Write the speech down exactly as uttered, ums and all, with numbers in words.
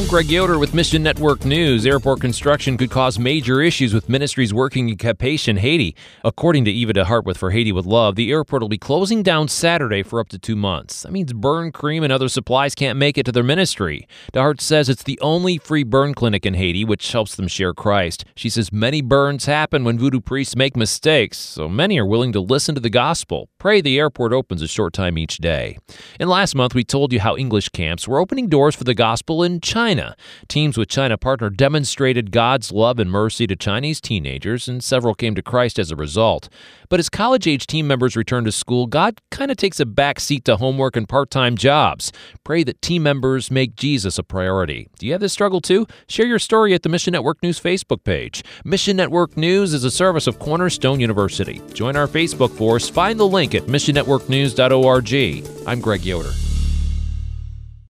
I'm Greg Yoder with Mission Network News. Airport construction could cause major issues with ministries working in Cap-Haïtien, Haiti. According to Eva DeHart with For Haiti with Love, the airport will be closing down Saturday for up to two months. That means burn cream and other supplies can't make it to their ministry. DeHart says it's the only free burn clinic in Haiti, which helps them share Christ. She says many burns happen when voodoo priests make mistakes, so many are willing to listen to the gospel. Pray the airport opens a short time each day. And last month, we told you how English camps were opening doors for the gospel in China. Teams with China Partner demonstrated God's love and mercy to Chinese teenagers, and several came to Christ as a result. But as college-age team members return to school, God kind of takes a back seat to homework and part-time jobs. Pray that team members make Jesus a priority. Do you have this struggle too? Share your story at the Mission Network News Facebook page. Mission Network News is a service of Cornerstone University. Join our Facebook force. Find the link at mission network news dot org. I'm Greg Yoder.